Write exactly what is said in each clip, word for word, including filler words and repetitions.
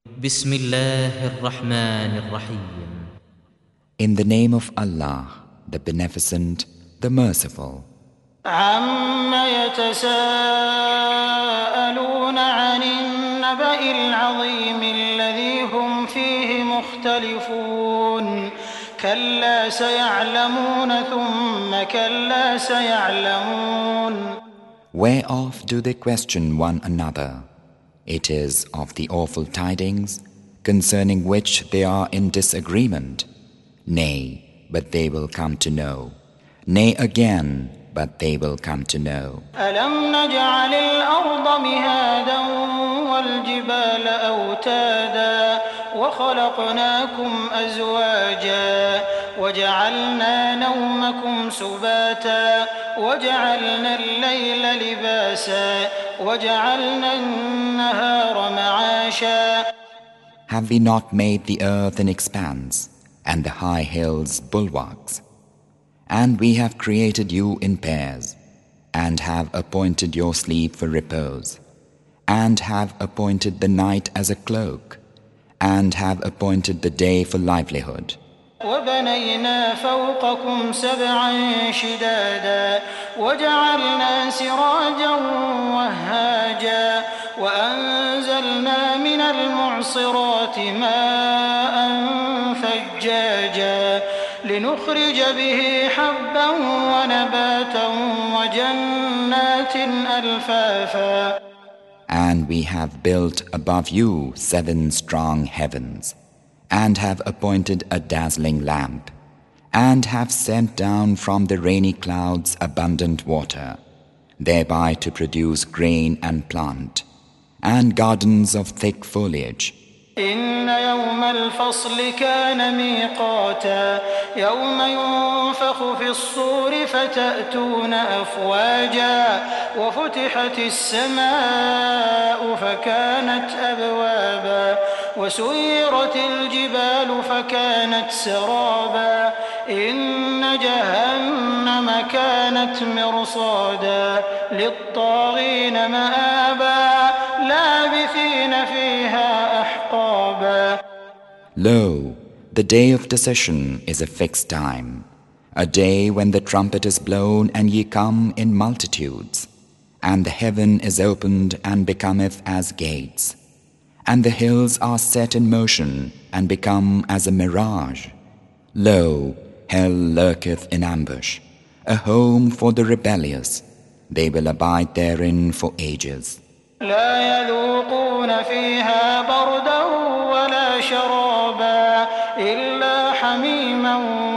بسم الله الرحمن الرحيم. In the name of Allah, the Beneficent, the Merciful. عَمَّ يَتَسَاءَلُونَ عَنِ النَّبَإِ الْعَظِيمِ الَّذِي هُمْ فِيهِ مُخْتَلِفُونَ كَلَّا سَيَعْلَمُونَ ثُمَّ كَلَّا سَيَعْلَمُونَ. Whereof do they question one another? It is of the awful tidings, concerning which they are in disagreement. Nay, but they will come to know. Nay again, but they will come to know. أَلَمْ نَجْعَلِ الْأَرْضَ مِهَادًا وَالْجِبَالَ أَوْتَادًا وَخَلَقْنَاكُمْ أَزْوَاجًا وَجَعَلْنَا نَوْمَكُمْ سُبَاتًا وَجَعَلْنَا اللَّيْلَ لِبَاسًا وَجَعَلْنَا النَّهَارَ مَعَاشًا. Have we not made the earth an expanse, and the high hills bulwarks? And we have created you in pairs, and have appointed your sleep for repose, and have appointed the night as a cloak, and have appointed the day for livelihood. وَبَنَيْنَا فَوْقَكُمْ سَبْعًا شِدَادًا وَجَعَلْنَا سِرَاجًا وَهَّاجًا وَأَنزَلْنَا مِنَ الْمُعْصِرَاتِ مَاءً ثَجَّاجًا لِنُخْرِجَ بِهِ حَبًّا وَنَبَاتًا وَجَنَّاتٍ أَلْفَافًا. And we have built above you seven strong heavens, and have appointed a dazzling lamp, and have sent down from the rainy clouds abundant water, thereby to produce grain and plant, and gardens of thick foliage. إِنَّ يَوْمَ الْفَصْلِ كَانَ مِيقَاتًا يَوْمَ يُنفَخُ فِي الصُّورِ فَتَأْتُونَ أَفْوَاجًا وَفُتِحَتِ السَّمَاءُ فَكَانَتْ أَبْوَابًا وَسُيِّرَتِ الْجِبَالُ فَكَانَتْ سَرَابًا إِنَّ جَهَنَّمَ كَانَتْ مِرْصَادًا لِلطَّاغِينَ مَآبًا لَابِثِينَ فِيهَا أَحْقَابًا. Lo, the day of decision is a fixed time, a day when the trumpet is blown and ye come in multitudes, and the heaven is opened and becometh as gates, and the hills are set in motion and become as a mirage. Lo, hell lurketh in ambush, a home for the rebellious. They will abide therein for ages. لا يذوقون فيها بردا ولا شرابا إلا حميما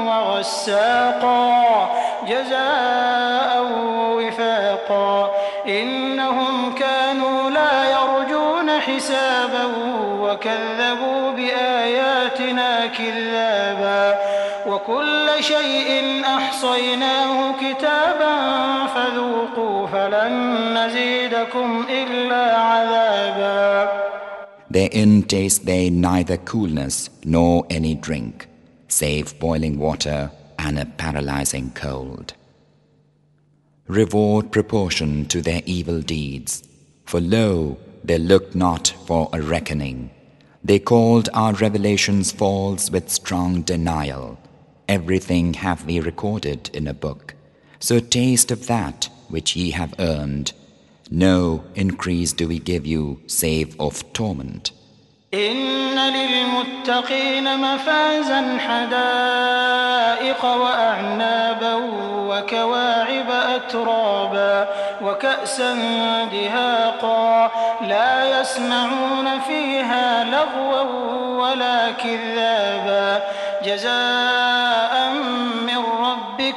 وغساقا جزاء وفاقا إنهم كانوا لا يرجون حسابا وكذبوا بآياتنا كذابا وكل شيء أحصيناه كتابا فذوقوا فلن نزيدكم إلا عذابا. Therein taste they neither coolness nor any drink, save boiling water and a paralyzing cold. Reward proportioned to their evil deeds, for lo, they looked not for a reckoning. They called our revelations false with strong denial. Everything have we recorded in a book, so taste of that which ye have earned. No increase do we give you save of torment. إن للمتقين مفازا حدائق وأعنابا وكواعب أترابا وكأسا دهاقا لا يسمعون فيها لغوا ولا كذابا جزاء من ربك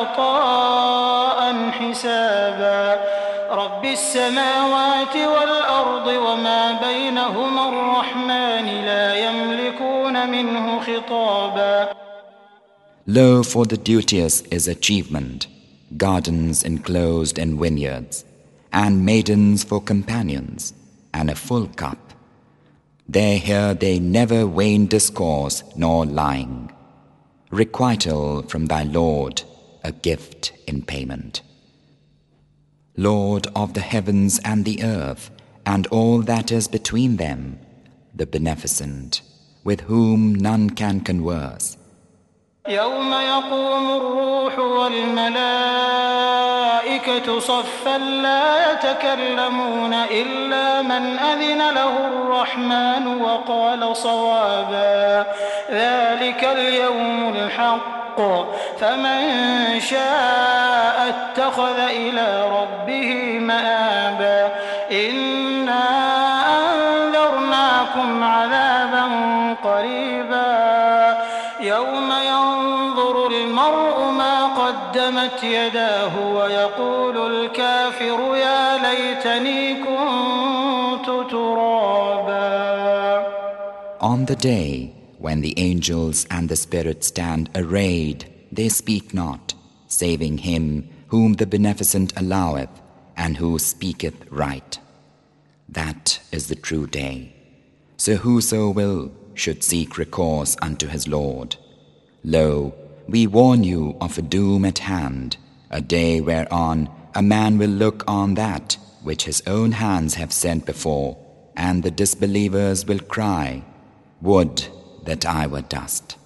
عطاء حسابا رب السماوات والأرض وما بينهما الرحمن لا يملكون منه خطابا. Lo, for the duteous is achievement, gardens enclosed in vineyards, and maidens for companions, and a full cup. There hear they never vain discourse nor lying. Requital from thy Lord, a gift in payment. Lord of the heavens and the earth, and all that is between them, the Beneficent, with whom none can converse. يوم يقوم الروح والملائكة صفا لا يتكلمون إلا من أذن له الرحمن وقال صوابا ذلك اليوم الحق فمن شاء اتخذ إلى ربه مآبا إنا أنذرناكم عذابا قريبا يوم ينظر المرء ما قدمت يداه ويقول الكافر يا ليتني كنت ترابا. On the day when the angels and the spirits stand arrayed, they speak not, saving him whom the Beneficent alloweth, and who speaketh right. That is the true day. So whoso will should seek recourse unto his Lord. Lo, we warn you of a doom at hand, a day whereon a man will look on that which his own hands have sent before, and the disbelievers will cry, Would that I were dust.